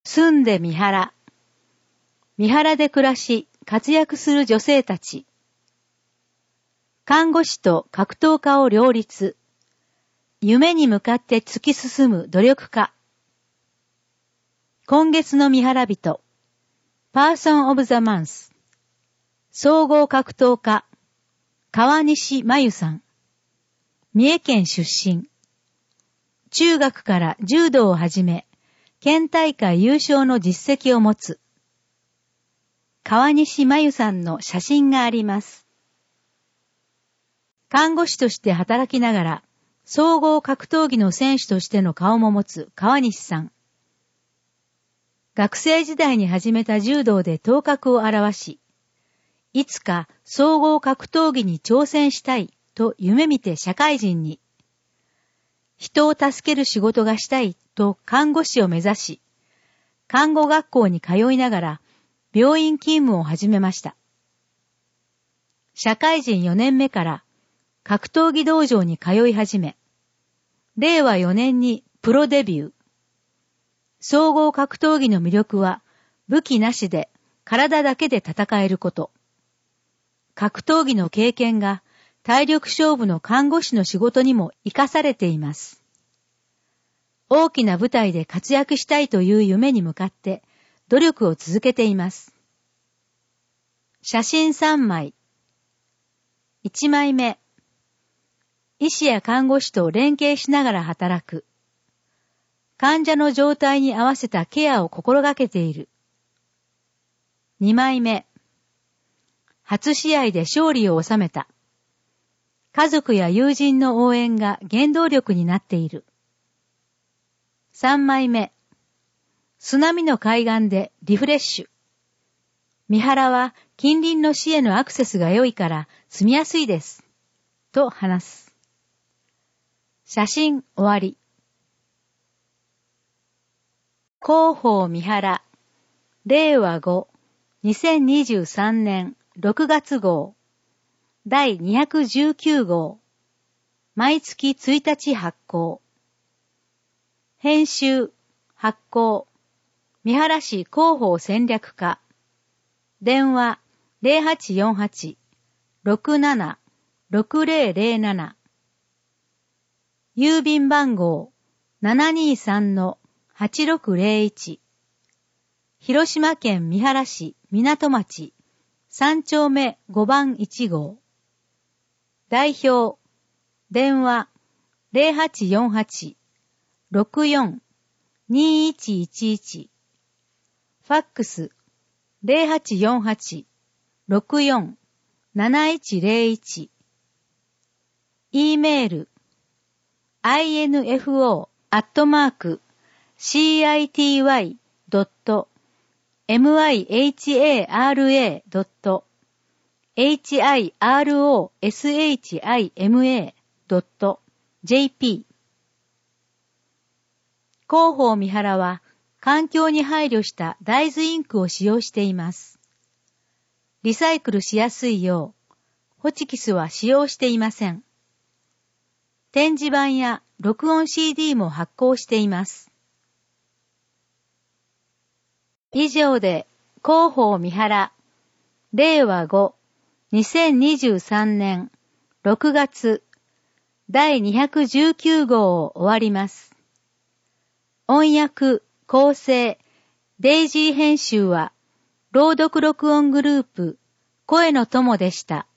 住んで三原。三原で暮らし、活躍する女性たち。看護師と格闘家を両立。夢に向かって突き進む努力家。今月の三原人。パーソン・オブ・ザ・マンス。総合格闘家。川西真由さん。三重県出身。中学から柔道を始め、県大会優勝の実績を持つ。川西真由さんの写真があります。看護師として働きながら、総合格闘技の選手としての顔も持つ川西さん。学生時代に始めた柔道で頭角を現し、いつか総合格闘技に挑戦したいと夢見て社会人に、人を助ける仕事がしたいと看護師を目指し、看護学校に通いながら病院勤務を始めました。社会人4年目から格闘技道場に通い始め、令和4年にプロデビュー。総合格闘技の魅力は武器なしで体だけで戦えること。格闘技の経験が体力勝負の看護師の仕事にも活かされています。大きな舞台で活躍したいという夢に向かって努力を続けています。写真3枚。1枚目。医師や看護師と連携しながら働く。患者の状態に合わせたケアを心がけている。2枚目。初試合で勝利を収めた。家族や友人の応援が原動力になっている。3枚目。津波の海岸でリフレッシュ。三原は近隣の市へのアクセスが良いから住みやすいです。と話す。写真終わり。広報三原。令和5。2023年6月号。第219号。毎月1日発行。編集、発行。三原市広報戦略課。電話 0848-67-6007。郵便番号 723-8601。広島県三原市港町3丁目5番1号。代表、電話 0848-64-2111。ファックス 0848-64-7101。E メール info@city.mihara.jp。 広報三原は環境に配慮した大豆インクを使用しています。リサイクルしやすいよう、ホチキスは使用していません。展示板や録音 CD も発行しています。以上で広報三原令和5 2023年6月第219号を終わります。音訳、構成、デイジー編集は朗読録音グループ声の友でした。